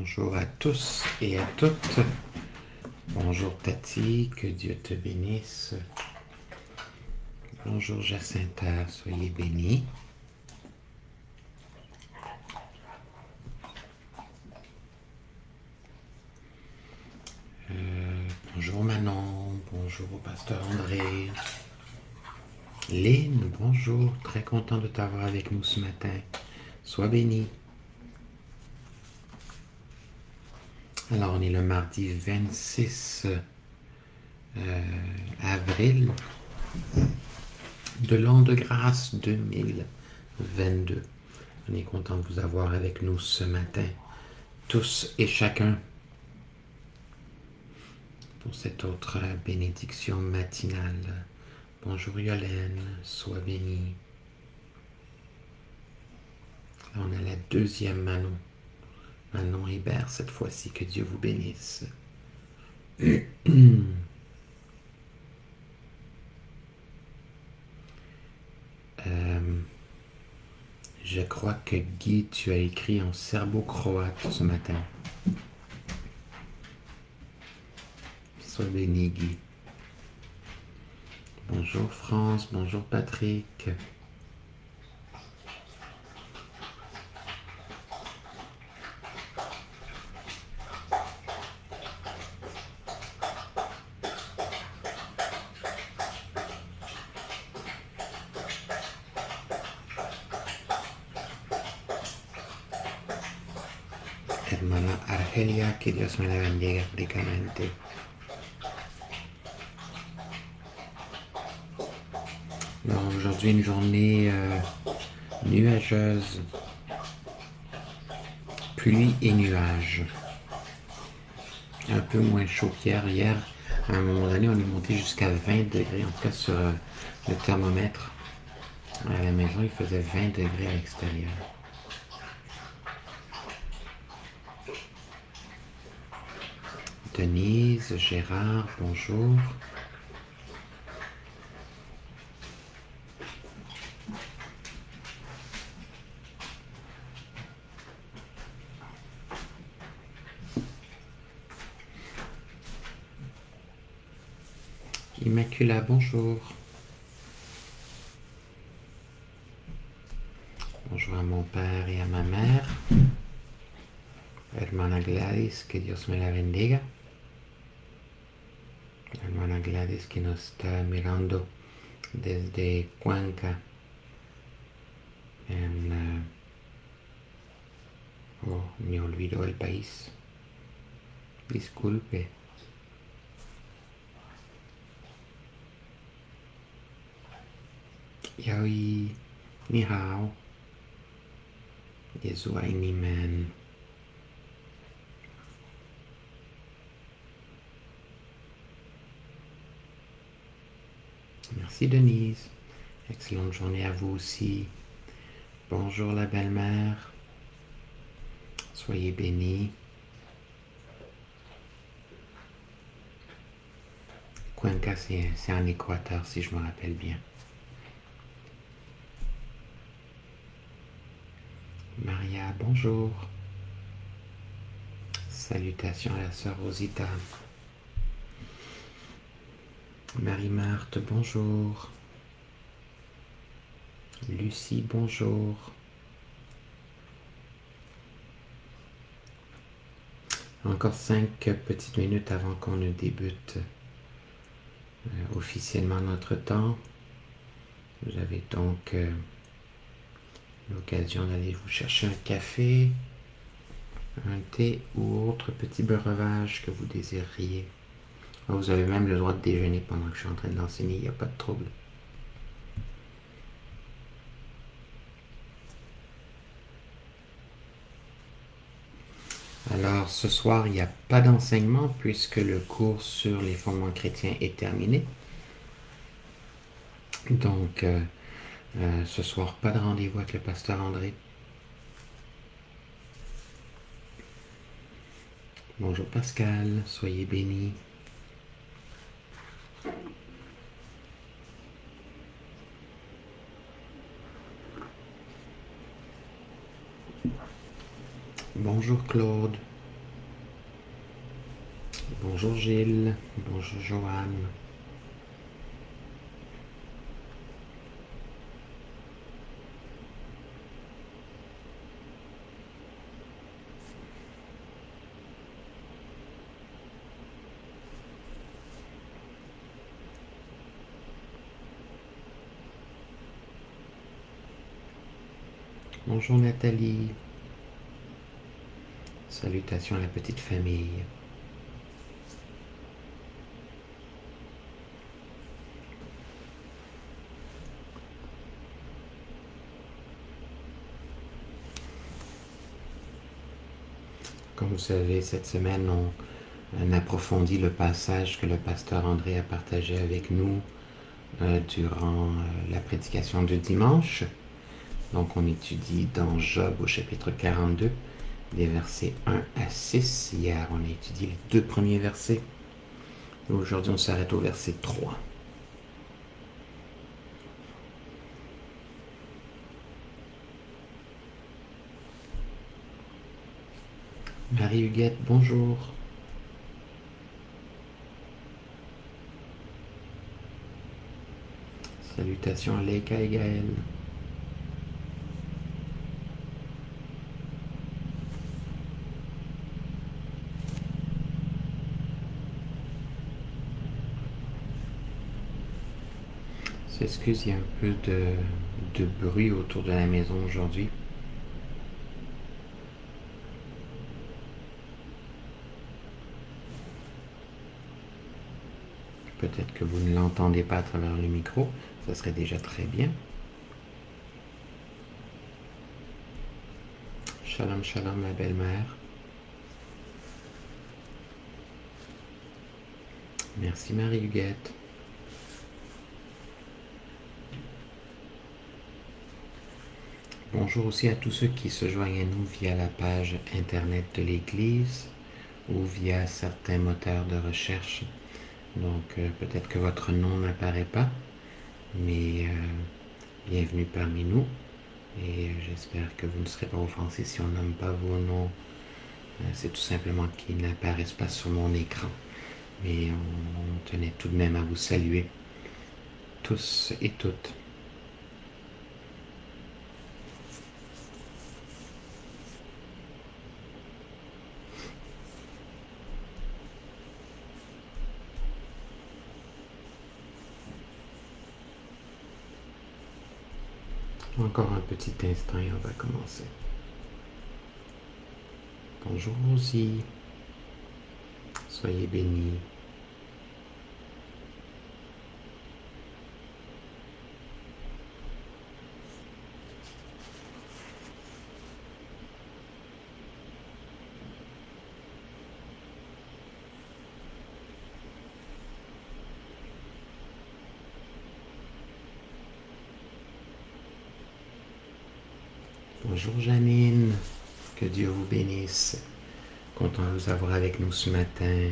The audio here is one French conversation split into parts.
Bonjour à tous et à toutes. Bonjour Tati, que Dieu te bénisse. Bonjour Jacinta, soyez bénis. Bonjour Manon, bonjour au pasteur André. Lynn, bonjour, très content de t'avoir avec nous ce matin. Sois béni. Alors on est le mardi 26 avril de l'an de grâce 2022. On est content de vous avoir avec nous ce matin, tous et chacun, pour cette autre bénédiction matinale. Bonjour Yolène, sois bénie. Là, on a la deuxième Manon. Manon Hébert, cette fois-ci, que Dieu vous bénisse. Je crois que Guy, tu as écrit en serbo-croate ce matin. Sois béni, Guy. Bonjour France, bonjour Patrick. Hermana Argelia, que Dios me la bendiga ricamente. Alors, aujourd'hui, une journée nuageuse. Pluie et nuages. Un peu moins chaud qu'hier. Hier, à un moment donné, on est monté jusqu'à 20 degrés, en tout cas sur le thermomètre. À la maison, il faisait 20 degrés à l'extérieur. Denise, Gérard, bonjour. Immacula, bonjour. Bonjour à mon père et à ma mère. Hermana Gladys, que Dios me la bendiga. Hermana Gladys que nos está mirando desde Cuenca. Oh, me olvidó el país. Disculpe. Yaoi, ni hao. Yezuai ni man. Merci Denise. Excellente journée à vous aussi. Bonjour la belle-mère. Soyez bénis. Cuenca, c'est en Équateur, si je me rappelle bien. Maria, bonjour. Salutations à la sœur Rosita. Marie-Marthe, bonjour. Lucie, bonjour. Encore 5 petites minutes avant qu'on ne débute officiellement notre temps. Vous avez donc l'occasion d'aller vous chercher un café, un thé ou autre petit breuvage que vous désiriez. Vous avez même le droit de déjeuner pendant que je suis en train d'enseigner, il n'y a pas de trouble. Alors, ce soir, il n'y a pas d'enseignement puisque le cours sur les fondements chrétiens est terminé. Donc, ce soir, pas de rendez-vous avec le pasteur André. Bonjour Pascal, soyez bénis. Bonjour Claude. Bonjour Gilles, bonjour Joanne. Bonjour Nathalie. Salutations à la petite famille. Comme vous savez, cette semaine, on approfondit le passage que le pasteur André a partagé avec nous durant la prédication de dimanche. Donc, on étudie dans Job au chapitre 42, des versets 1 à 6. Hier, on a étudié les 2 premiers versets. Aujourd'hui, on s'arrête au verset 3. Marie-Huguette, bonjour. Salutations à Leika et Gaël. S'excuse, il y a un peu de bruit autour de la maison aujourd'hui. Peut-être que vous ne l'entendez pas à travers le micro, ça serait déjà très bien. Shalom, shalom, ma belle-mère. Merci Marie-Huguette. Bonjour aussi à tous ceux qui se joignent à nous via la page internet de l'Église ou via certains moteurs de recherche. Donc peut-être que votre nom n'apparaît pas, mais bienvenue parmi nous. Et j'espère que vous ne serez pas offensés si on nomme pas vos noms. C'est tout simplement qu'ils n'apparaissent pas sur mon écran. Mais on tenait tout de même à vous saluer, tous et toutes. Encore un petit instant et on va commencer. Bonjour Rosie. Soyez bénis. Bonjour Janine. Que Dieu vous bénisse. Content de vous avoir avec nous ce matin.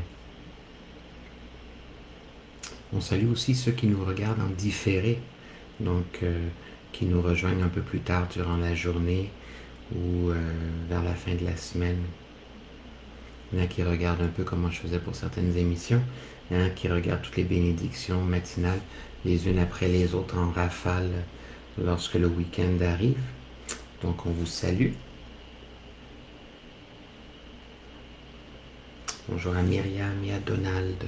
On salue aussi ceux qui nous regardent en différé, donc qui nous rejoignent un peu plus tard durant la journée ou vers la fin de la semaine. Il y en a qui regardent un peu comment je faisais pour certaines émissions. Il y en a qui regardent toutes les bénédictions matinales les unes après les autres en rafale lorsque le week-end arrive. Donc on vous salue. Bonjour à Myriam et à Donald.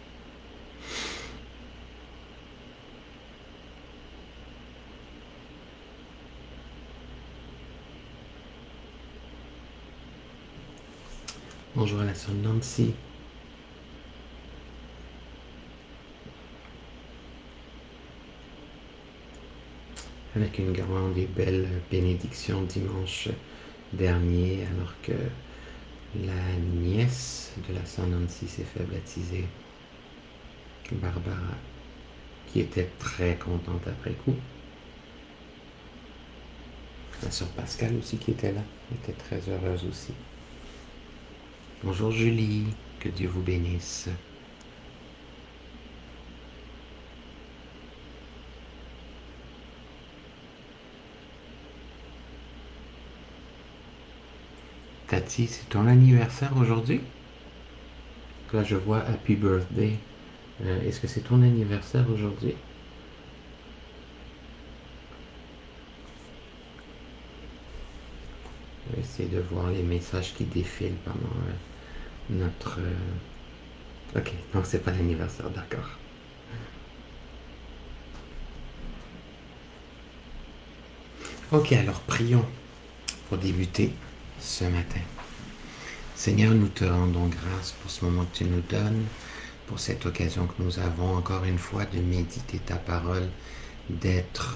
Bonjour à la sœur Nancy. Avec une grande et belle bénédiction dimanche dernier, alors que la nièce de la sœur Nancy s'est fait baptiser, Barbara, qui était très contente après coup. La sœur Pascal aussi qui était là, était très heureuse aussi. Bonjour Julie, que Dieu vous bénisse. Tati, c'est ton anniversaire aujourd'hui? Là, je vois Happy Birthday. Est-ce que c'est ton anniversaire aujourd'hui? Je vais essayer de voir les messages qui défilent pendant notre... Ok, donc c'est pas l'anniversaire, d'accord. Ok, alors prions pour débuter ce matin. Seigneur, nous te rendons grâce pour ce moment que tu nous donnes, pour cette occasion que nous avons encore une fois de méditer ta parole, d'être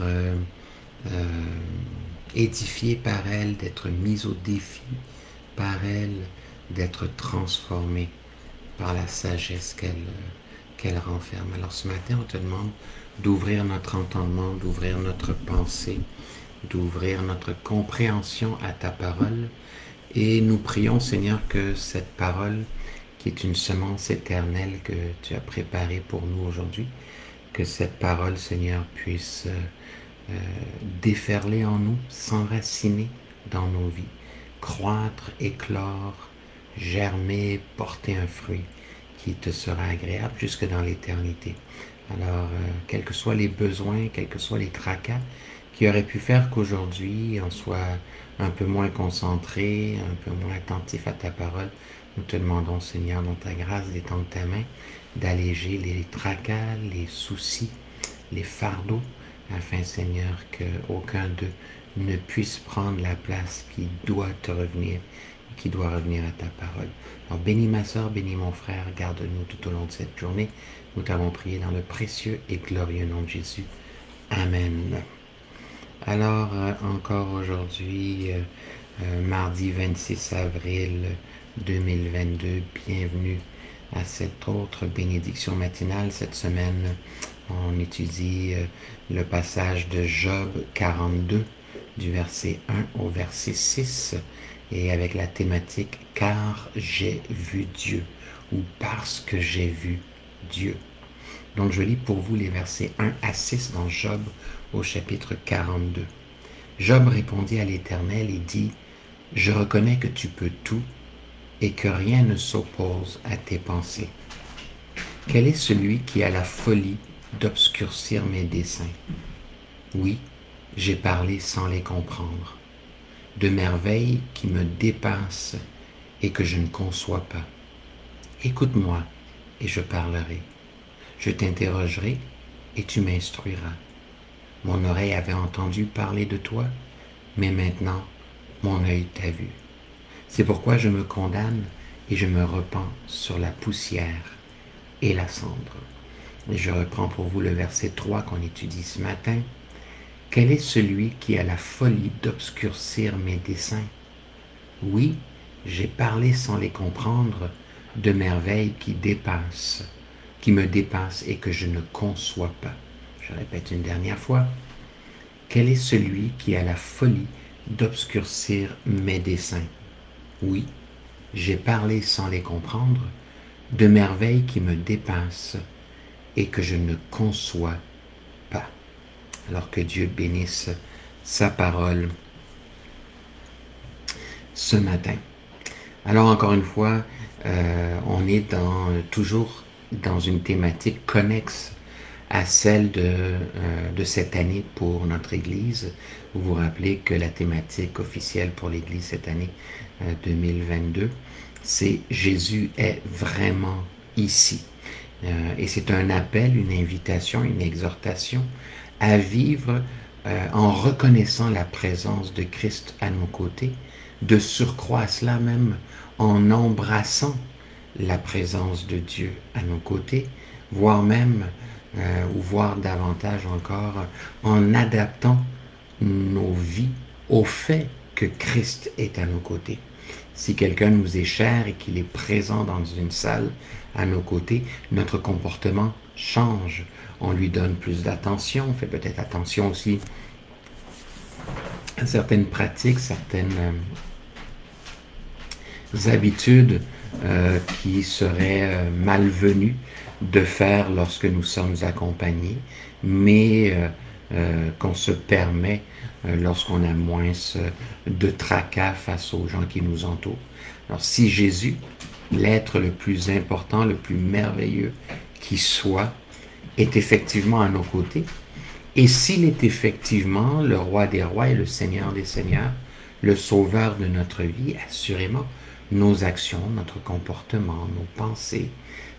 édifié par elle, d'être mis au défi par elle, d'être transformé par la sagesse qu'elle renferme. Alors ce matin, on te demande d'ouvrir notre entendement, d'ouvrir notre pensée, d'ouvrir notre compréhension à ta parole. Et nous prions, Seigneur, que cette parole, qui est une semence éternelle que tu as préparée pour nous aujourd'hui, que cette parole, Seigneur, puisse déferler en nous, s'enraciner dans nos vies, croître, éclore, germer, porter un fruit qui te sera agréable jusque dans l'éternité. Alors, quels que soient les besoins, quels que soient les tracas qui auraient pu faire qu'aujourd'hui on soit un peu moins concentré, un peu moins attentif à ta parole, nous te demandons, Seigneur, dans ta grâce, d'étendre ta main, d'alléger les tracas, les soucis, les fardeaux, afin, Seigneur, qu'aucun d'eux ne puisse prendre la place qui doit te revenir, qui doit revenir à ta parole. Alors bénis ma soeur, bénis mon frère, garde-nous tout au long de cette journée. Nous t'avons prié dans le précieux et glorieux nom de Jésus. Amen. Alors, encore aujourd'hui, mardi 26 avril 2022, bienvenue à cette autre bénédiction matinale. Cette semaine, on étudie le passage de Job 42, du verset 1 au verset 6, et avec la thématique « Car j'ai vu Dieu » ou « Parce que j'ai vu Dieu ». Donc je lis pour vous les versets 1 à 6 dans Job au chapitre 42. Job répondit à l'Éternel et dit « Je reconnais que tu peux tout et que rien ne s'oppose à tes pensées. Quel est celui qui a la folie d'obscurcir mes desseins? Oui, j'ai parlé sans les comprendre, de merveilles qui me dépassent et que je ne conçois pas. Écoute-moi et je parlerai. Je t'interrogerai et tu m'instruiras. Mon oreille avait entendu parler de toi, mais maintenant mon œil t'a vu. C'est pourquoi je me condamne et je me repens sur la poussière et la cendre. Et je reprends pour vous le verset 3 qu'on étudie ce matin. Quel est celui qui a la folie d'obscurcir mes desseins? Oui, j'ai parlé sans les comprendre de merveilles qui me dépassent et que je ne conçois pas. Je répète une dernière fois. Quel est celui qui a la folie d'obscurcir mes desseins? Oui, j'ai parlé sans les comprendre de merveilles qui me dépassent et que je ne conçois pas. Alors que Dieu bénisse sa parole ce matin. Alors encore une fois, on est toujours dans une thématique connexe à celle de cette année pour notre Église. Vous vous rappelez que la thématique officielle pour l'Église cette année 2022, c'est « Jésus est vraiment ici ». Et c'est un appel, une invitation, une exhortation à vivre en reconnaissant la présence de Christ à nos côtés, de surcroît à cela même en embrassant la présence de Dieu à nos côtés, voire même, ou voire davantage encore, en adaptant nos vies au fait que Christ est à nos côtés. Si quelqu'un nous est cher et qu'il est présent dans une salle à nos côtés, notre comportement change. On lui donne plus d'attention, on fait peut-être attention aussi à certaines pratiques, certaines habitudes qui seraient malvenues de faire lorsque nous sommes accompagnés, mais qu'on se permet lorsqu'on a moins de tracas face aux gens qui nous entourent. Alors si Jésus l'être le plus important, le plus merveilleux qui soit, est effectivement à nos côtés. Et s'il est effectivement le roi des rois et le seigneur des seigneurs, le sauveur de notre vie, assurément, nos actions, notre comportement, nos pensées,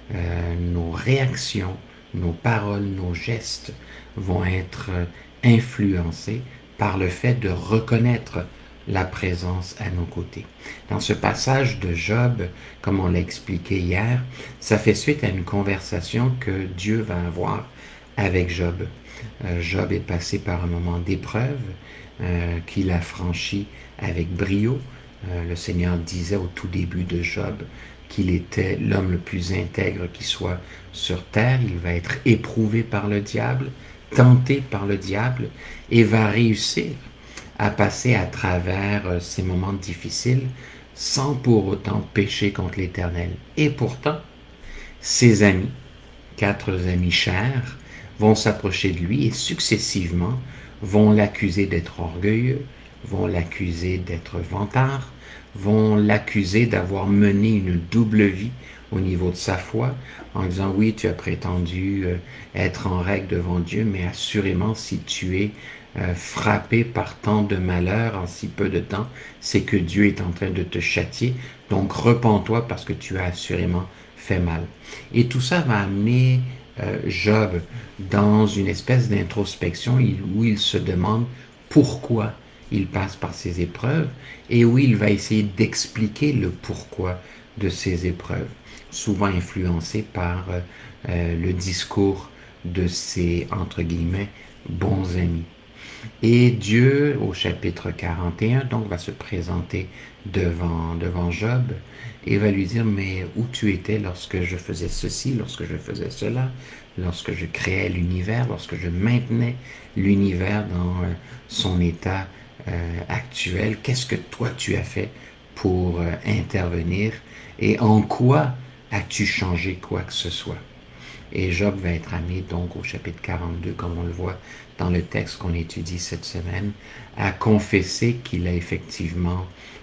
nos réactions, nos paroles, nos gestes vont être influencés par le fait de reconnaître la présence à nos côtés. Dans ce passage de Job, comme on l'a expliqué hier, ça fait suite à une conversation que Dieu va avoir avec Job. Job est passé par un moment d'épreuve qu'il a franchi avec brio. Le Seigneur disait au tout début de Job qu'il était l'homme le plus intègre qui soit sur terre. Il va être éprouvé par le diable, tenté par le diable, et va réussir à passer à travers ces moments difficiles sans pour autant pécher contre l'Éternel. Et pourtant, ses amis, 4 amis chers, vont s'approcher de lui et successivement vont l'accuser d'être orgueilleux, vont l'accuser d'être vantard, vont l'accuser d'avoir mené une double vie au niveau de sa foi, en disant oui, tu as prétendu être en règle devant Dieu, mais assurément si tu es frappé par tant de malheurs en si peu de temps, c'est que Dieu est en train de te châtier, donc repens-toi parce que tu as assurément fait mal. Et tout ça va amener Job dans une espèce d'introspection où il se demande pourquoi il passe par ces épreuves et où il va essayer d'expliquer le pourquoi de ces épreuves, souvent influencé par le discours de ses, entre guillemets, bons amis. Et Dieu, au chapitre 41, donc, va se présenter devant Job et va lui dire, mais où tu étais lorsque je faisais ceci, lorsque je faisais cela, lorsque je créais l'univers, lorsque je maintenais l'univers dans son état actuel, qu'est-ce que toi tu as fait pour intervenir et en quoi as-tu changé quoi que ce soit? Et Job va être amené donc au chapitre 42, comme on le voit dans le texte qu'on étudie cette semaine, à confesser qu'il a effectivement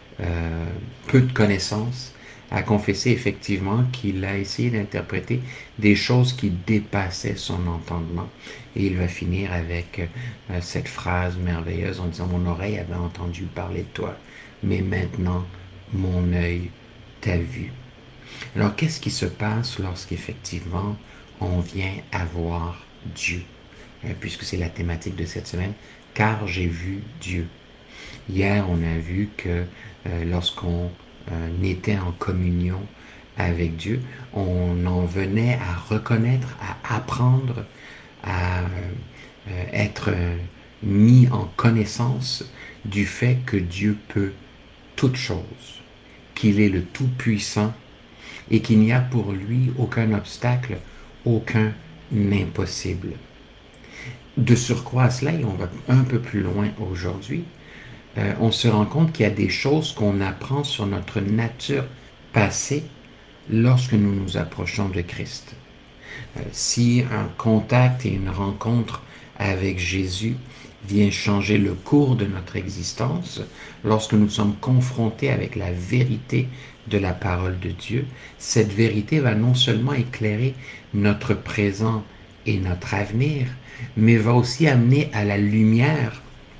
peu de connaissances, à confesser effectivement qu'il a essayé d'interpréter des choses qui dépassaient son entendement. Et il va finir avec cette phrase merveilleuse en disant « Mon oreille avait entendu parler de toi, mais maintenant mon œil t'a vu. » Alors qu'est-ce qui se passe lorsqu'effectivement on vient à voir Dieu, puisque c'est la thématique de cette semaine, car j'ai vu Dieu. Hier, on a vu que lorsqu'on était en communion avec Dieu, on en venait à reconnaître, à apprendre, à être mis en connaissance du fait que Dieu peut toutes choses, qu'il est le Tout-Puissant et qu'il n'y a pour lui aucun obstacle, aucun impossible. De surcroît à cela, et on va un peu plus loin aujourd'hui, on se rend compte qu'il y a des choses qu'on apprend sur notre nature passée lorsque nous nous approchons de Christ. Si un contact et une rencontre avec Jésus vient changer le cours de notre existence, lorsque nous sommes confrontés avec la vérité de la parole de Dieu, cette vérité va non seulement éclairer notre présent et notre avenir, mais va aussi amener à la lumière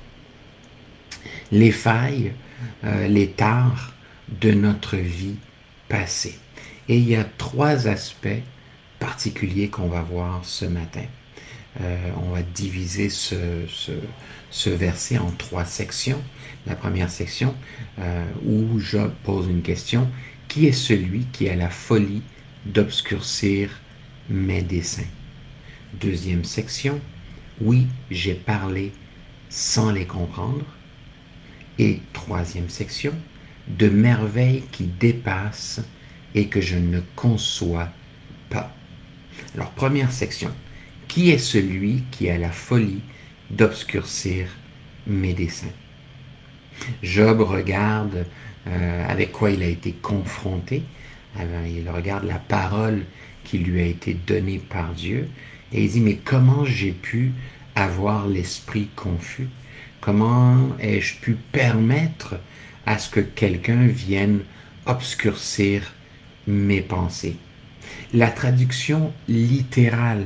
les failles, les tares de notre vie passée. Et il y a 3 aspects particuliers qu'on va voir ce matin. On va diviser ce verset en 3 sections. La première section où Job pose une question: qui est celui qui a la folie d'obscurcir mes desseins? Deuxième section: oui, j'ai parlé sans les comprendre. Et troisième section: de merveilles qui dépassent et que je ne conçois pas. Alors, première section: qui est celui qui a la folie d'obscurcir mes desseins? Job regarde avec quoi il a été confronté. Il regarde la parole qui lui a été donnée par Dieu et il dit: mais comment j'ai pu avoir l'esprit confus? Comment ai-je pu permettre à ce que quelqu'un vienne obscurcir mes pensées. La traduction littérale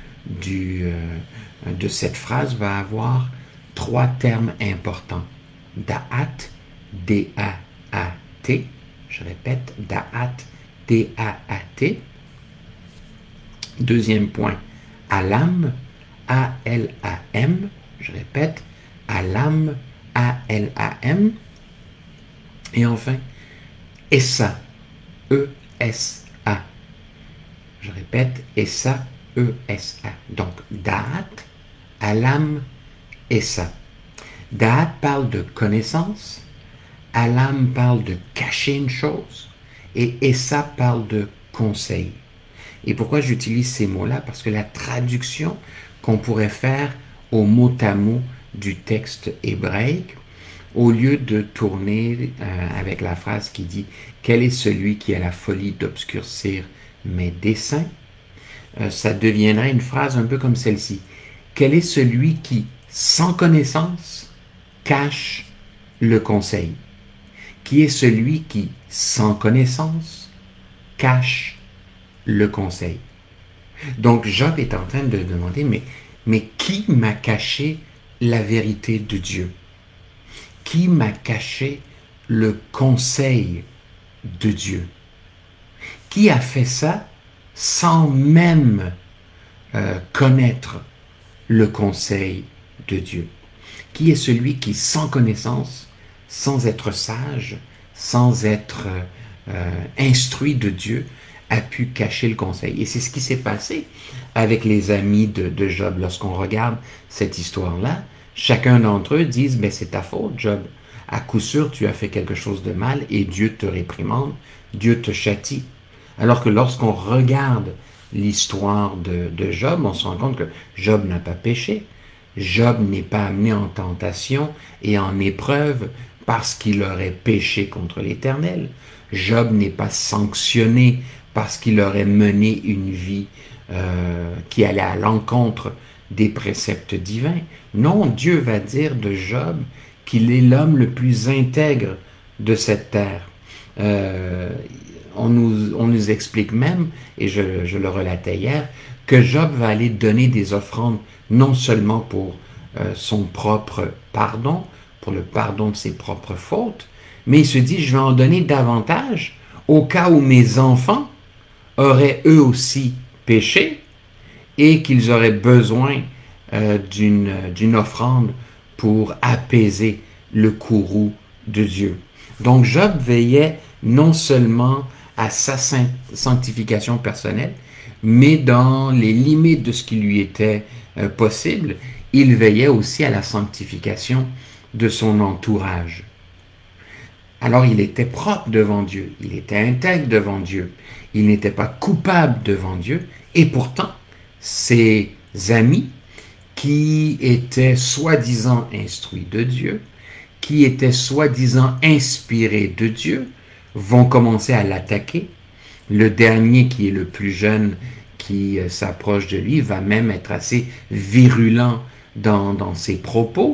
de cette phrase va avoir trois termes importants. Da'at, D-A-A-T. Je répète, Da'at, D-A-A-T. Deuxième point, Alam, A-L-A-M. Je répète, Alam, A-L-A-M. Et enfin, Essa, E-S-A. Je répète, Essa, E-S-A. Donc, Da'at, Alam, Essa. Da'at parle de connaissance, Alam parle de cacher une chose, et Essa parle de conseil. Et pourquoi j'utilise ces mots-là? Parce que la traduction qu'on pourrait faire au mot à mot du texte hébraïque, au lieu de tourner avec la phrase qui dit « Quel est celui qui a la folie d'obscurcir mes desseins ?» ça deviendrait une phrase un peu comme celle-ci. « Quel est celui qui, sans connaissance, cache le conseil? Qui est celui qui, sans connaissance, cache le conseil? » Donc Job est en train de demander, mais qui m'a caché la vérité de Dieu? Qui m'a caché le conseil de Dieu? Qui a fait ça sans même connaître le conseil de Dieu? Qui est celui qui, sans connaissance, sans être sage, sans être instruit de Dieu, a pu cacher le conseil? Et c'est ce qui s'est passé avec les amis de Job. Lorsqu'on regarde cette histoire-là, chacun d'entre eux disent, mais c'est ta faute, Job. À coup sûr, tu as fait quelque chose de mal et Dieu te réprimande, Dieu te châtie. Alors que lorsqu'on regarde l'histoire de Job, on se rend compte que Job n'a pas péché. Job n'est pas amené en tentation et en épreuve parce qu'il aurait péché contre l'Éternel. Job n'est pas sanctionné parce qu'il aurait mené une vie qui allait à l'encontre des préceptes divins. Non, Dieu va dire de Job qu'il est l'homme le plus intègre de cette terre. On nous explique même, et je le relatais hier, que Job va aller donner des offrandes non seulement pour son propre pardon, pour le pardon de ses propres fautes, mais il se dit, je vais en donner davantage au cas où mes enfants auraient eux aussi péché et qu'ils auraient besoin d'une offrande pour apaiser le courroux de Dieu. Donc Job veillait non seulement à sa sanctification personnelle, mais dans les limites de ce qui lui était possible, il veillait aussi à la sanctification de son entourage. Alors il était propre devant Dieu, il était intègre devant Dieu, il n'était pas coupable devant Dieu, et pourtant ses amis qui étaient soi-disant instruits de Dieu, qui étaient soi-disant inspirés de Dieu, vont commencer à l'attaquer. Le dernier, qui est le plus jeune, qui s'approche de lui, va même être assez virulent dans ses propos.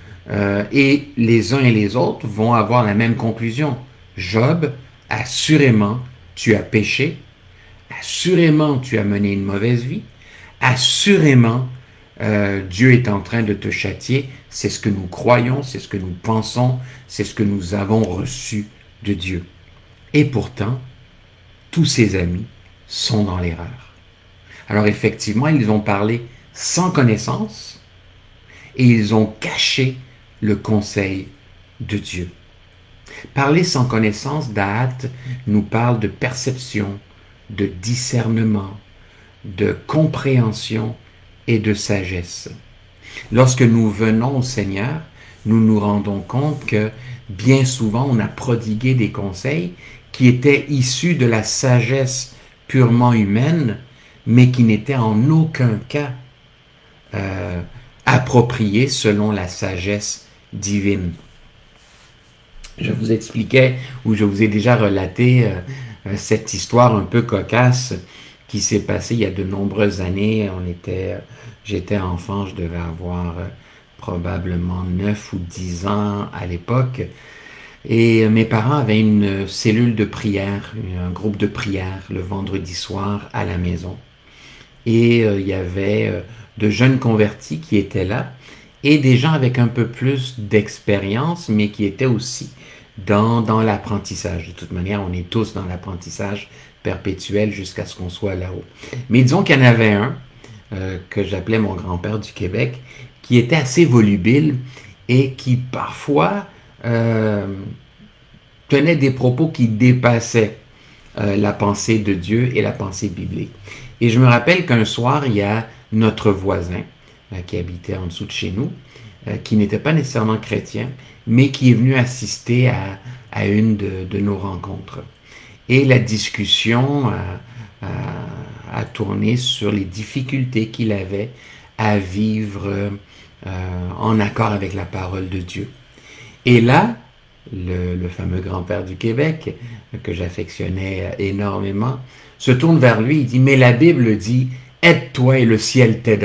Et les uns et les autres vont avoir la même conclusion. Job, assurément, tu as péché. Assurément, tu as mené une mauvaise vie. Assurément, Dieu est en train de te châtier. C'est ce que nous croyons, c'est ce que nous pensons, c'est ce que nous avons reçu de Dieu. Et pourtant, tous ses amis sont dans l'erreur. Alors effectivement, ils ont parlé sans connaissance et ils ont caché le conseil de Dieu. Parler sans connaissance, Da'at nous parle de perception, de discernement, de compréhension et de sagesse. Lorsque nous venons au Seigneur, nous nous rendons compte que bien souvent on a prodigué des conseils qui étaient issus de la sagesse purement humaine, mais qui n'étaient en aucun cas appropriés selon la sagesse divine. Je vous expliquais, ou je vous ai déjà relaté cette histoire un peu cocasse qui s'est passée il y a de nombreuses années. J'étais enfant, je devais avoir probablement 9 ou 10 ans à l'époque. Et mes parents avaient une cellule de prière, un groupe de prière le vendredi soir à la maison. Et il y avait de jeunes convertis qui étaient là et des gens avec un peu plus d'expérience, mais qui étaient aussi dans l'apprentissage. De toute manière, on est tous dans l'apprentissage perpétuel jusqu'à ce qu'on soit là-haut. Mais disons qu'il y en avait un, que j'appelais mon grand-père du Québec, qui était assez volubile et qui parfois tenait des propos qui dépassaient la pensée de Dieu et la pensée biblique. Et je me rappelle qu'un soir, il y a notre voisin qui habitait en dessous de chez nous, qui n'était pas nécessairement chrétien, mais qui est venu assister à une de nos rencontres. Et la discussion a tourné sur les difficultés qu'il avait à vivre en accord avec la parole de Dieu. Et là, le fameux grand-père du Québec, que j'affectionnais énormément, se tourne vers lui, il dit « Mais la Bible dit, aide-toi et le ciel t'aidera. »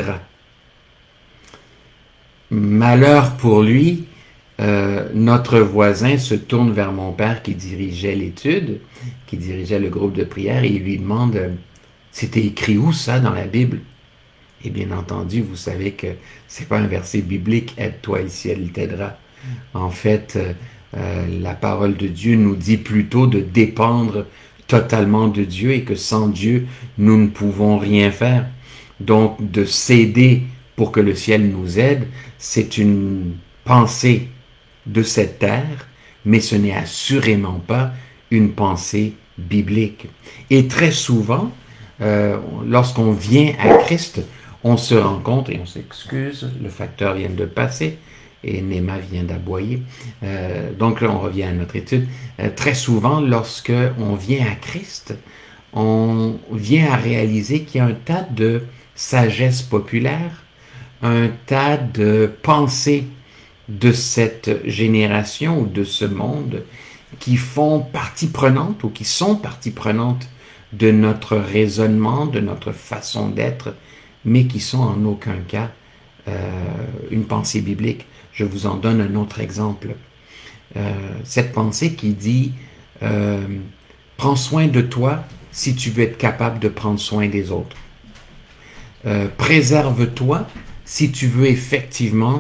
Malheur pour lui, notre voisin se tourne vers mon père qui dirigeait l'étude, qui dirigeait le groupe de prière, et il lui demande « C'était écrit où ça dans la Bible? » Et bien entendu, vous savez que c'est pas un verset biblique « Aide-toi et le ciel t'aidera ». En fait, la parole de Dieu nous dit plutôt de dépendre totalement de Dieu et que sans Dieu, nous ne pouvons rien faire. Donc, de s'aider pour que le ciel nous aide, c'est une pensée de cette terre, mais ce n'est assurément pas une pensée biblique. Et très souvent, lorsqu'on vient à Christ, on se rend compte, et on s'excuse, le facteur vient de passer, et Néma vient d'aboyer. Donc là, on revient à notre étude. Très souvent, lorsque on vient à Christ, on vient à réaliser qu'il y a un tas de sagesse populaire, un tas de pensées de cette génération ou de ce monde qui font partie prenante ou qui sont partie prenante de notre raisonnement, de notre façon d'être, mais qui sont en aucun cas une pensée biblique. Je vous en donne un autre exemple. Cette pensée qui dit prends soin de toi si tu veux être capable de prendre soin des autres. Préserve-toi si tu veux effectivement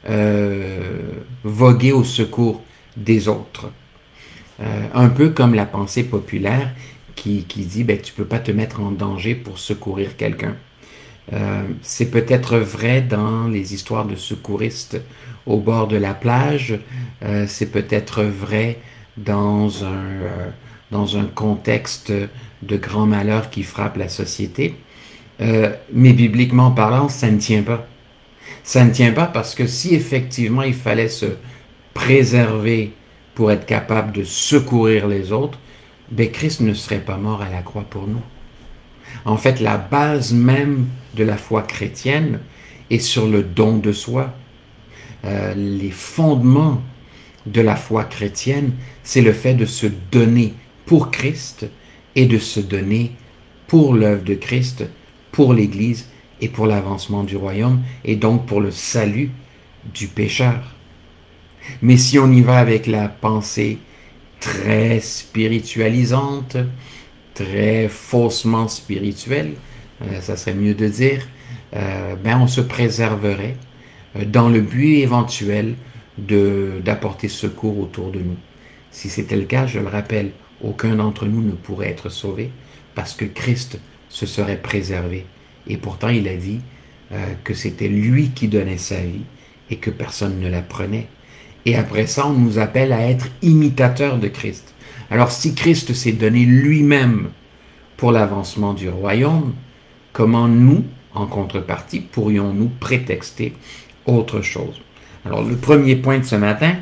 voguer au secours des autres. Un peu comme la pensée populaire qui dit ben, tu ne peux pas te mettre en danger pour secourir quelqu'un. C'est peut-être vrai dans les histoires de secouristes au bord de la plage, c'est peut-être vrai dans un contexte de grand malheur qui frappe la société, mais bibliquement parlant, ça ne tient pas. Ça ne tient pas parce que si effectivement il fallait se préserver pour être capable de secourir les autres, ben Christ ne serait pas mort à la croix pour nous. En fait, la base même de la foi chrétienne est sur le don de soi. Les fondements de la foi chrétienne, c'est le fait de se donner pour Christ et de se donner pour l'œuvre de Christ, pour l'Église et pour l'avancement du royaume et donc pour le salut du pécheur. Mais si on y va avec la pensée très spiritualisante, très faussement spirituelle, ça serait mieux de dire, ben on se préserverait dans le but éventuel d'apporter secours autour de nous. Si c'était le cas, je le rappelle, aucun d'entre nous ne pourrait être sauvé parce que Christ se serait préservé. Et pourtant, il a dit que c'était lui qui donnait sa vie et que personne ne la prenait. Et après ça, on nous appelle à être imitateurs de Christ. Alors, si Christ s'est donné lui-même pour l'avancement du royaume, comment nous, en contrepartie, pourrions-nous prétexter autre chose? Alors, le premier point de ce matin,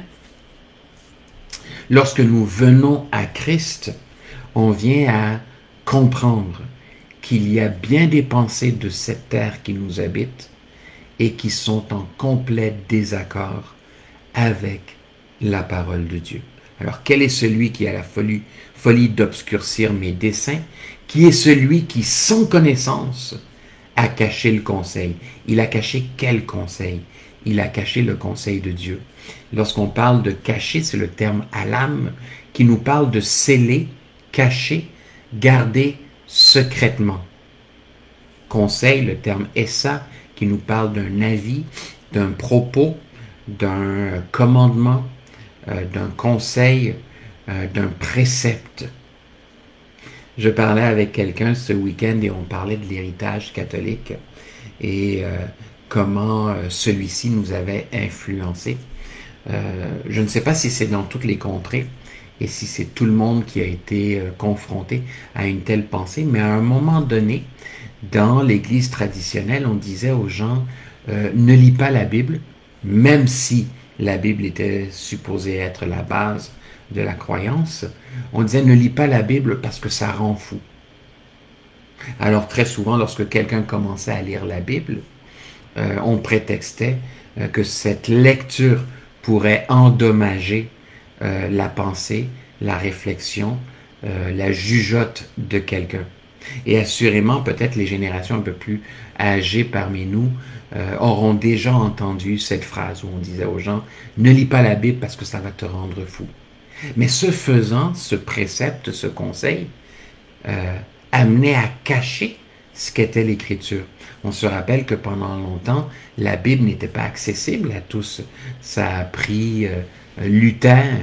lorsque nous venons à Christ, on vient à comprendre qu'il y a bien des pensées de cette terre qui nous habitent et qui sont en complet désaccord avec la parole de Dieu. Alors, quel est celui qui a la folie d'obscurcir mes desseins? Qui est celui qui, sans connaissance, a caché le conseil? Il a caché quel conseil? il a caché le conseil de Dieu. Lorsqu'on parle de cacher, c'est le terme alam qui nous parle de sceller, cacher, garder secrètement. Conseil, le terme essa, qui nous parle d'un avis, d'un propos, d'un commandement, d'un conseil, d'un précepte. Je parlais avec quelqu'un ce week-end et on parlait de l'héritage catholique et comment celui-ci nous avait influencé. Je ne sais pas si c'est dans toutes les contrées et si c'est tout le monde qui a été confronté à une telle pensée, mais à un moment donné, dans l'Église traditionnelle, on disait aux gens ne lis pas la Bible, même si la Bible était supposée être la base de la croyance. On disait ne lis pas la Bible parce que ça rend fou. Alors très souvent, lorsque quelqu'un commençait à lire la Bible, on prétextait que cette lecture pourrait endommager la pensée, la réflexion, la jugeote de quelqu'un. Et assurément, peut-être les générations un peu plus âgées parmi nous auront déjà entendu cette phrase où on disait aux gens « Ne lis pas la Bible parce que ça va te rendre fou ». Mais ce faisant, ce précepte, ce conseil, amenait à cacher ce qu'était l'Écriture. On se rappelle que pendant longtemps, la Bible n'était pas accessible à tous. Ça a pris Luther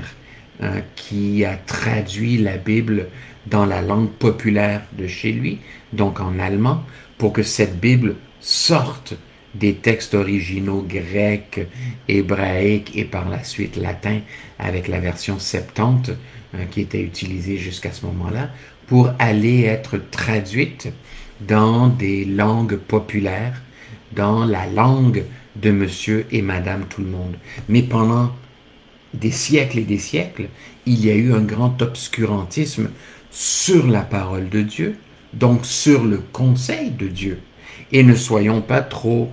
qui a traduit la Bible dans la langue populaire de chez lui, donc en allemand, pour que cette Bible sorte des textes originaux grecs, hébraïques et par la suite latin avec la version Septante qui était utilisée jusqu'à ce moment-là, pour aller être traduite dans des langues populaires, dans la langue de monsieur et madame tout le monde. Mais pendant des siècles et des siècles, il y a eu un grand obscurantisme sur la parole de Dieu, donc sur le conseil de Dieu. Et ne soyons pas trop,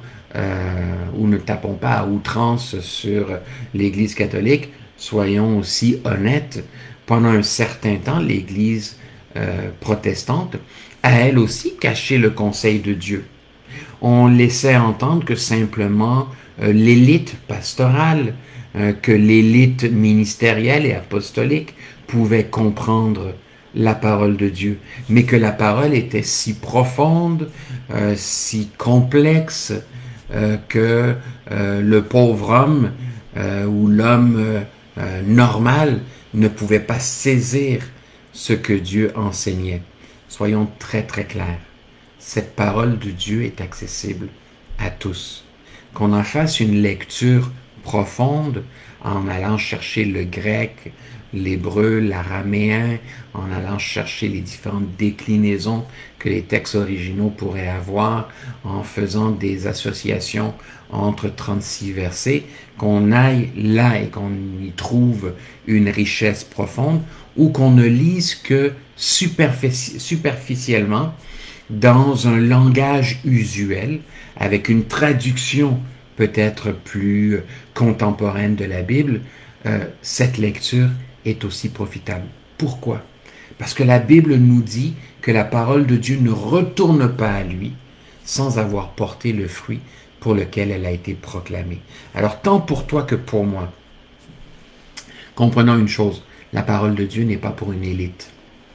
ou ne tapons pas à outrance sur l'Église catholique, soyons aussi honnêtes. Pendant un certain temps, l'Église protestante a elle aussi caché le conseil de Dieu. On laissait entendre que simplement l'élite pastorale, que l'élite ministérielle et apostolique pouvait comprendre la parole de Dieu, mais que la parole était si profonde, si complexe, que le pauvre homme ou l'homme normal ne pouvait pas saisir ce que Dieu enseignait. Soyons très très clairs. Cette parole de Dieu est accessible à tous. Qu'on en fasse une lecture profonde en allant chercher le grec, l'hébreu, l'araméen, en allant chercher les différentes déclinaisons que les textes originaux pourraient avoir, en faisant des associations entre 36 versets, qu'on aille là et qu'on y trouve une richesse profonde, ou qu'on ne lise que superficiellement dans un langage usuel, avec une traduction peut-être plus contemporaine de la Bible, cette lecture est aussi profitable. Pourquoi? Parce que la Bible nous dit que la parole de Dieu ne retourne pas à lui sans avoir porté le fruit pour lequel elle a été proclamée. Alors, tant pour toi que pour moi, comprenons une chose, la parole de Dieu n'est pas pour une élite.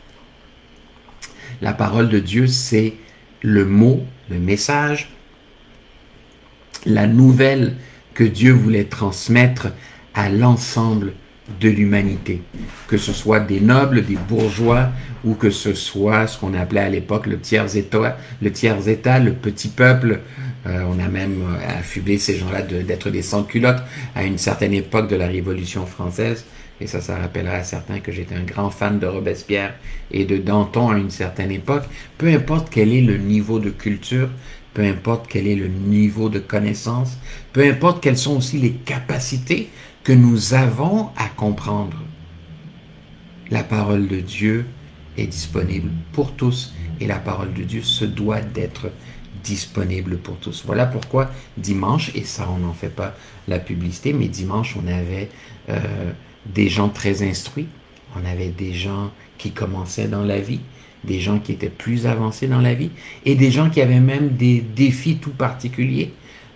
La parole de Dieu, c'est le mot, le message, la nouvelle que Dieu voulait transmettre à l'ensemble de l'humanité, que ce soit des nobles, des bourgeois, ou que ce soit ce qu'on appelait à l'époque le tiers-état, le petit peuple. On a même affublé ces gens-là d'être des sans-culottes à une certaine époque de la Révolution française. Et ça rappellera à certains que j'étais un grand fan de Robespierre et de Danton à une certaine époque. Peu importe quel est le niveau de culture, peu importe quel est le niveau de connaissance, peu importe quelles sont aussi les capacités que nous avons à comprendre. La parole de Dieu est disponible pour tous et la parole de Dieu se doit d'être disponible pour tous. Voilà pourquoi dimanche, et ça on n'en fait pas la publicité, mais dimanche on avait des gens très instruits, on avait des gens qui commençaient dans la vie, des gens qui étaient plus avancés dans la vie, et des gens qui avaient même des défis tout particuliers.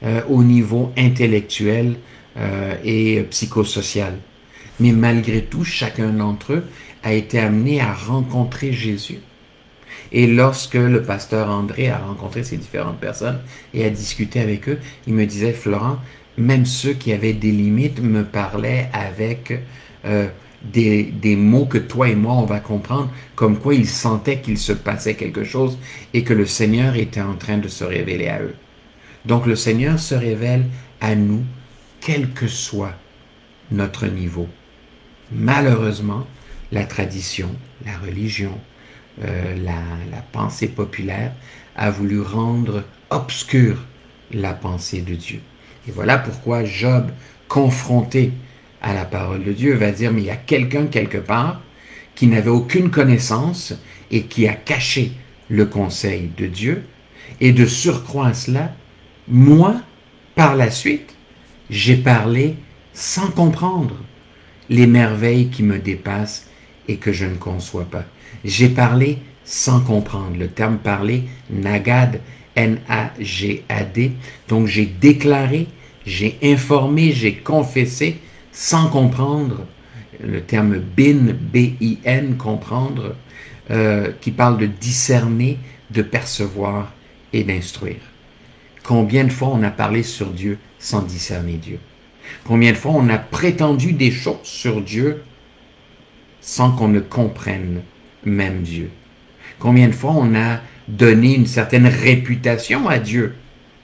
au niveau intellectuel et psychosocial. Mais malgré tout, chacun d'entre eux a été amené à rencontrer Jésus. Et lorsque le pasteur André a rencontré ces différentes personnes et a discuté avec eux, il me disait, Florent, même ceux qui avaient des limites me parlaient avec des mots que toi et moi, on va comprendre, comme quoi ils sentaient qu'il se passait quelque chose et que le Seigneur était en train de se révéler à eux. Donc le Seigneur se révèle à nous, quel que soit notre niveau. Malheureusement, la tradition, la religion, la pensée populaire a voulu rendre obscure la pensée de Dieu. Et voilà pourquoi Job, confronté à la parole de Dieu, va dire, mais il y a quelqu'un quelque part qui n'avait aucune connaissance et qui a caché le conseil de Dieu. Et de surcroît à cela, moi, par la suite, j'ai parlé sans comprendre les merveilles qui me dépassent et que je ne conçois pas. J'ai parlé sans comprendre. Le terme parler, nagad, N-A-G-A-D. Donc j'ai déclaré, j'ai informé, j'ai confessé sans comprendre. Le terme bin, B-I-N, comprendre, qui parle de discerner, de percevoir et d'instruire. Combien de fois on a parlé sur Dieu sans discerner Dieu? Combien de fois on a prétendu des choses sur Dieu sans qu'on ne comprenne même Dieu? Combien de fois on a donné une certaine réputation à Dieu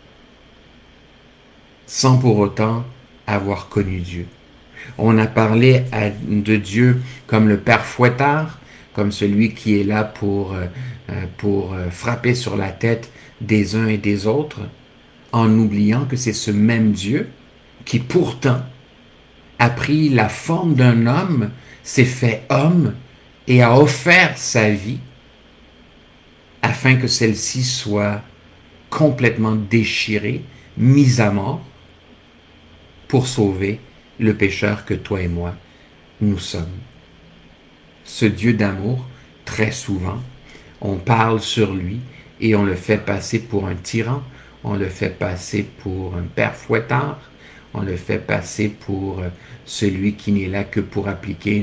sans pour autant avoir connu Dieu? On a parlé de Dieu comme le Père fouettard, comme celui qui est là pour frapper sur la tête des uns et des autres, en oubliant que c'est ce même Dieu qui pourtant a pris la forme d'un homme, s'est fait homme et a offert sa vie afin que celle-ci soit complètement déchirée, mise à mort, pour sauver le pécheur que toi et moi, nous sommes. Ce Dieu d'amour, très souvent, on parle sur lui et on le fait passer pour un tyran, on le fait passer pour un père fouettard, on le fait passer pour celui qui n'est là que pour appliquer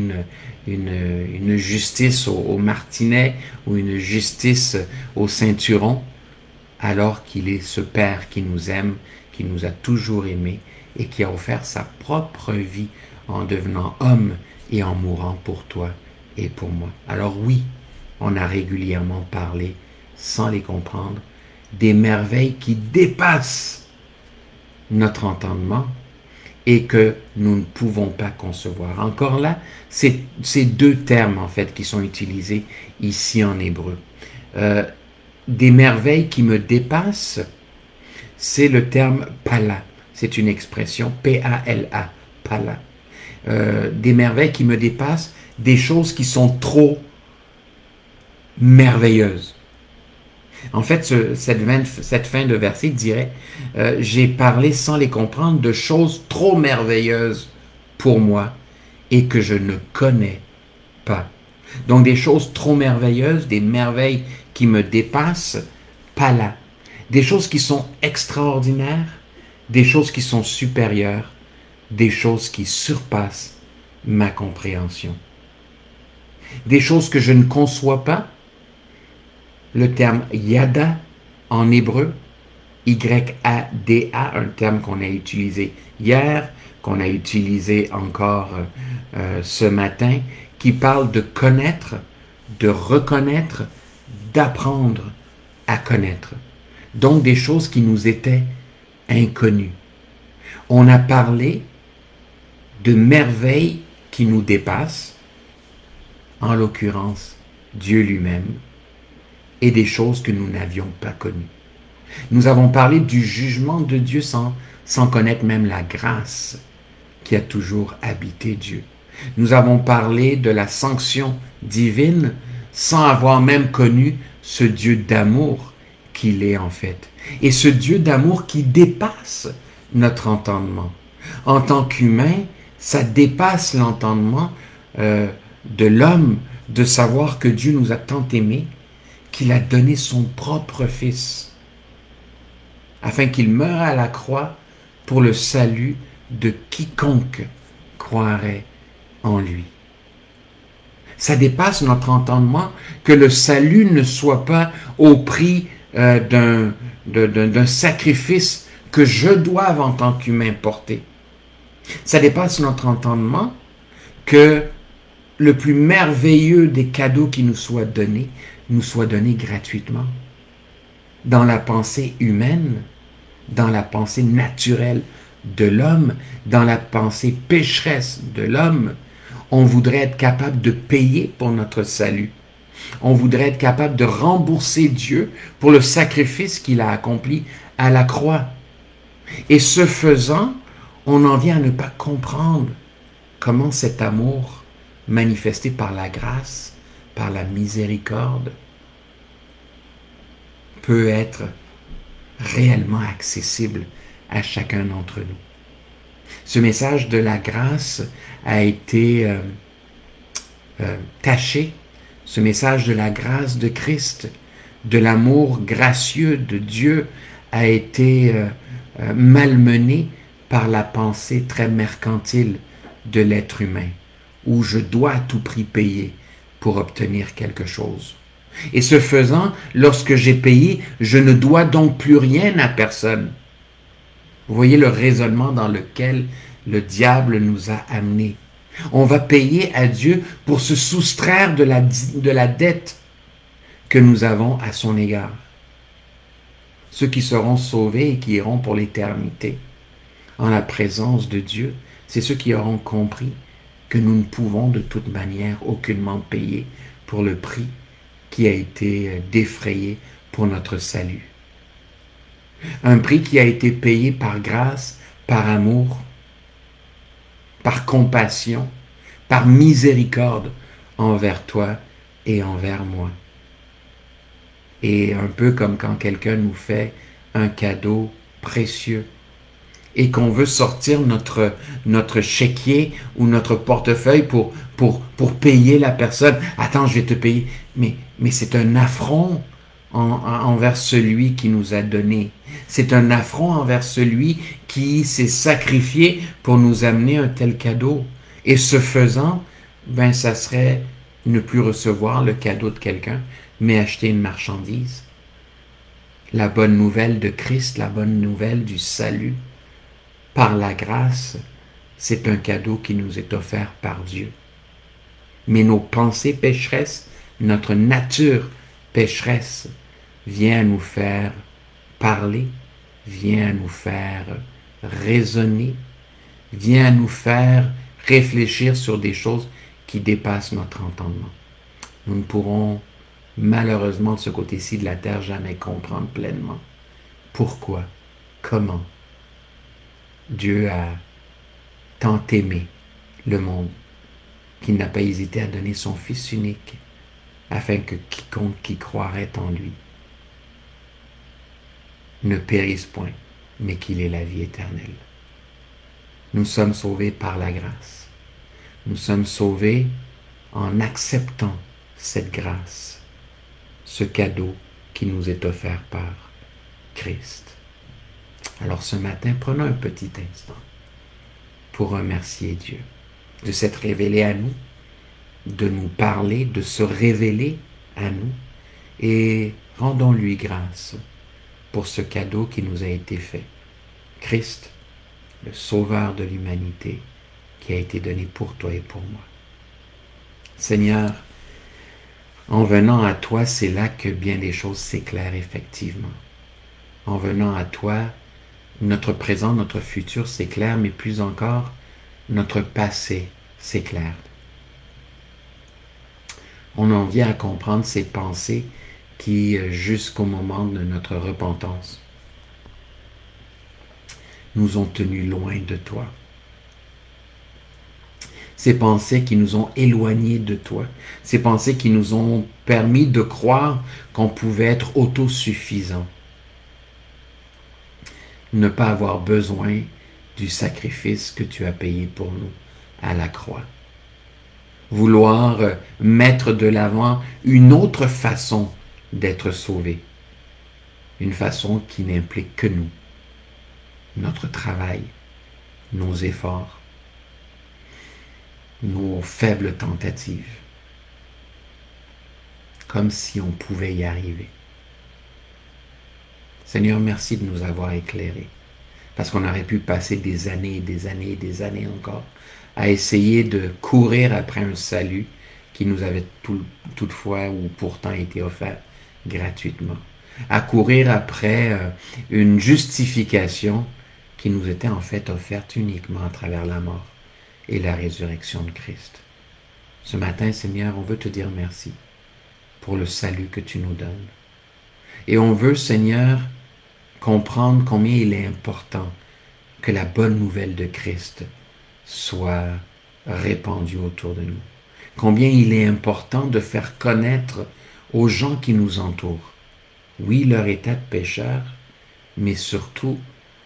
une justice au martinet ou une justice au ceinturon, alors qu'il est ce Père qui nous aime, qui nous a toujours aimés et qui a offert sa propre vie en devenant homme et en mourant pour toi et pour moi. Alors oui, on a régulièrement parlé, sans les comprendre, des merveilles qui dépassent notre entendement et que nous ne pouvons pas concevoir. Encore là, c'est deux termes en fait qui sont utilisés ici en hébreu. Des merveilles qui me dépassent, c'est le terme pala. C'est une expression P-A-L-A, pala. Des merveilles qui me dépassent, des choses qui sont trop merveilleuses. En fait, cette fin de verset dirait j'ai parlé sans les comprendre de choses trop merveilleuses pour moi et que je ne connais pas. Donc des choses trop merveilleuses, des merveilles qui me dépassent, pas là. Des choses qui sont extraordinaires, des choses qui sont supérieures, des choses qui surpassent ma compréhension. Des choses que je ne conçois pas. Le terme yada en hébreu, Y-A-D-A, un terme qu'on a utilisé hier, qu'on a utilisé encore ce matin, qui parle de connaître, de reconnaître, d'apprendre à connaître. Donc des choses qui nous étaient inconnues. On a parlé de merveilles qui nous dépassent, en l'occurrence Dieu lui-même, et des choses que nous n'avions pas connues. Nous avons parlé du jugement de Dieu sans connaître même la grâce qui a toujours habité Dieu. Nous avons parlé de la sanction divine sans avoir même connu ce Dieu d'amour qu'il est en fait. Et ce Dieu d'amour qui dépasse notre entendement. En tant qu'humain, ça dépasse l'entendement de l'homme de savoir que Dieu nous a tant aimés qu'il a donné son propre Fils afin qu'il meure à la croix pour le salut de quiconque croirait en lui. Ça dépasse notre entendement que le salut ne soit pas au prix d'un sacrifice que je doive en tant qu'humain porter. Ça dépasse notre entendement que le plus merveilleux des cadeaux qui nous soit donné gratuitement. Dans la pensée humaine, dans la pensée naturelle de l'homme, dans la pensée pécheresse de l'homme, on voudrait être capable de payer pour notre salut. On voudrait être capable de rembourser Dieu pour le sacrifice qu'il a accompli à la croix. Et ce faisant, on en vient à ne pas comprendre comment cet amour manifesté par la grâce, par la miséricorde, peut être réellement accessible à chacun d'entre nous. Ce message de la grâce a été taché, ce message de la grâce de Christ, de l'amour gracieux de Dieu a été malmené par la pensée très mercantile de l'être humain, où je dois à tout prix payer pour obtenir quelque chose. Et ce faisant, lorsque j'ai payé, je ne dois donc plus rien à personne. Vous voyez le raisonnement dans lequel le diable nous a amenés. On va payer à Dieu pour se soustraire de la dette que nous avons à son égard. Ceux qui seront sauvés et qui iront pour l'éternité en la présence de Dieu, c'est ceux qui auront compris que nous ne pouvons de toute manière aucunement payer pour le prix qui a été défrayé pour notre salut. Un prix qui a été payé par grâce, par amour, par compassion, par miséricorde envers toi et envers moi. Et un peu comme quand quelqu'un nous fait un cadeau précieux et qu'on veut sortir notre chéquier ou notre portefeuille pour payer la personne. Attends, je vais te payer. Mais c'est un affront envers celui qui nous a donné. C'est un affront envers celui qui s'est sacrifié pour nous amener un tel cadeau. Et ce faisant, ça serait ne plus recevoir le cadeau de quelqu'un, mais acheter une marchandise. La bonne nouvelle de Christ, la bonne nouvelle du salut, par la grâce, c'est un cadeau qui nous est offert par Dieu. Mais nos pensées pécheresses, notre nature pécheresse, vient à nous faire parler, vient à nous faire raisonner, vient à nous faire réfléchir sur des choses qui dépassent notre entendement. Nous ne pourrons malheureusement de ce côté-ci de la terre jamais comprendre pleinement pourquoi, comment Dieu a tant aimé le monde qu'il n'a pas hésité à donner son Fils unique afin que quiconque qui croirait en lui ne périsse point, mais qu'il ait la vie éternelle. Nous sommes sauvés par la grâce. Nous sommes sauvés en acceptant cette grâce, ce cadeau qui nous est offert par Christ. Alors ce matin, prenons un petit instant pour remercier Dieu de s'être révélé à nous, de nous parler, de se révéler à nous, et rendons-lui grâce pour ce cadeau qui nous a été fait. Christ, le Sauveur de l'humanité, qui a été donné pour toi et pour moi. Seigneur, en venant à toi, c'est là que bien des choses s'éclairent effectivement. En venant à toi, notre présent, notre futur s'éclaire, mais plus encore, notre passé s'éclaire. On en vient à comprendre ces pensées qui, jusqu'au moment de notre repentance, nous ont tenus loin de toi. Ces pensées qui nous ont éloignés de toi, ces pensées qui nous ont permis de croire qu'on pouvait être autosuffisant, ne pas avoir besoin du sacrifice que tu as payé pour nous à la croix. Vouloir mettre de l'avant une autre façon d'être sauvé. une façon qui n'implique que nous, notre travail, nos efforts, nos faibles tentatives, comme si on pouvait y arriver. Seigneur, merci de nous avoir éclairés, parce qu'on aurait pu passer des années et des années et des années encore à essayer de courir après un salut qui nous avait toutefois ou pourtant été offert gratuitement, à courir après une justification qui nous était en fait offerte uniquement à travers la mort et la résurrection de Christ. Ce matin, Seigneur, on veut te dire merci pour le salut que tu nous donnes. Et on veut, Seigneur, comprendre combien il est important que la bonne nouvelle de Christ soit répandue autour de nous. Combien il est important de faire connaître aux gens qui nous entourent, oui, leur état de pécheur, mais surtout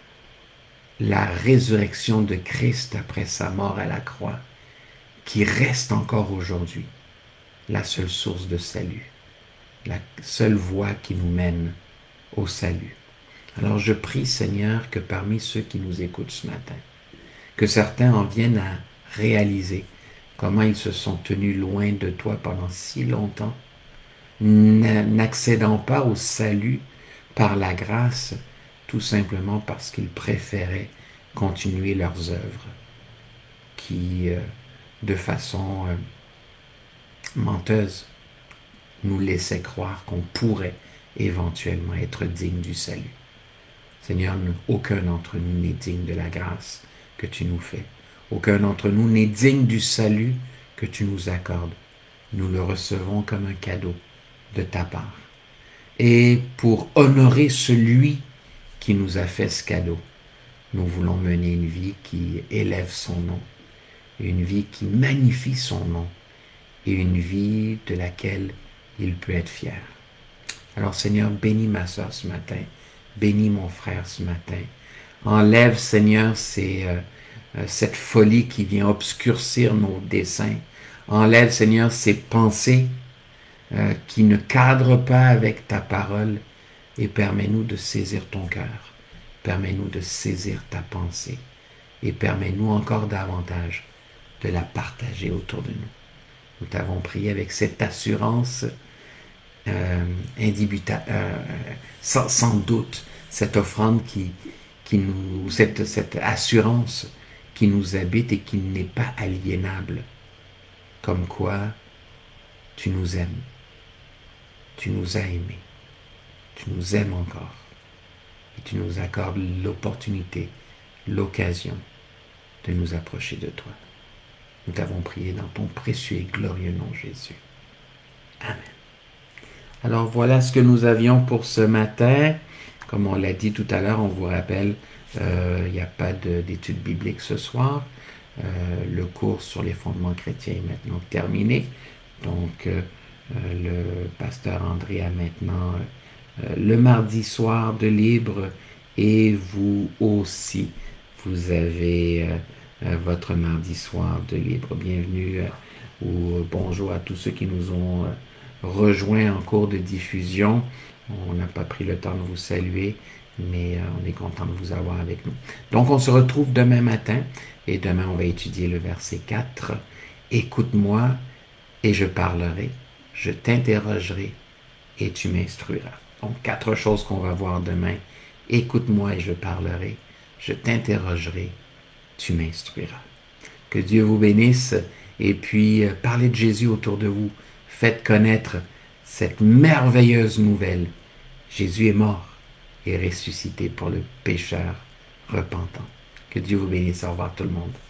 la résurrection de Christ après sa mort à la croix, qui reste encore aujourd'hui la seule source de salut, la seule voie qui nous mène au salut. Alors je prie, Seigneur, que parmi ceux qui nous écoutent ce matin, que certains en viennent à réaliser comment ils se sont tenus loin de toi pendant si longtemps, n'accédant pas au salut par la grâce, tout simplement parce qu'ils préféraient continuer leurs œuvres qui, de façon menteuse, nous laissaient croire qu'on pourrait éventuellement être digne du salut. Seigneur, aucun d'entre nous n'est digne de la grâce que tu nous fais. Aucun d'entre nous n'est digne du salut que tu nous accordes. Nous le recevons comme un cadeau de ta part. Et pour honorer celui qui nous a fait ce cadeau, nous voulons mener une vie qui élève son nom, une vie qui magnifie son nom et une vie de laquelle il peut être fier. Alors Seigneur, bénis ma soeur ce matin, bénis mon frère ce matin. Enlève, Seigneur, cette folie qui vient obscurcir nos desseins. Enlève, Seigneur, ces pensées qui ne cadrent pas avec ta parole et permets-nous de saisir ton cœur. Permets-nous de saisir ta pensée et permets-nous encore davantage de la partager autour de nous. Nous t'avons prié avec cette assurance sans doute, cette offrande cette assurance qui nous habite et qui n'est pas aliénable. Comme quoi, tu nous aimes. Tu nous as aimés. Tu nous aimes encore. Et tu nous accordes l'opportunité, l'occasion de nous approcher de toi. Nous t'avons prié dans ton précieux et glorieux nom, Jésus. Amen. Alors voilà ce que nous avions pour ce matin. Comme on l'a dit tout à l'heure, on vous rappelle, il n'y a pas d'études bibliques ce soir. Le cours sur les fondements chrétiens est maintenant terminé. Donc, le pasteur André a maintenant le mardi soir de libre et vous aussi, vous avez votre mardi soir de libre. Bienvenue ou bonjour à tous ceux qui nous ont rejoints en cours de diffusion. On n'a pas pris le temps de vous saluer, mais on est content de vous avoir avec nous. Donc, on se retrouve demain matin et demain, on va étudier le verset 4. Écoute-moi et je parlerai, je t'interrogerai et tu m'instruiras. Donc, 4 choses qu'on va voir demain. Écoute-moi et je parlerai, je t'interrogerai, tu m'instruiras. Que Dieu vous bénisse et puis parlez de Jésus autour de vous. Faites connaître cette merveilleuse nouvelle. Jésus est mort et ressuscité pour le pécheur repentant. Que Dieu vous bénisse. Au revoir tout le monde.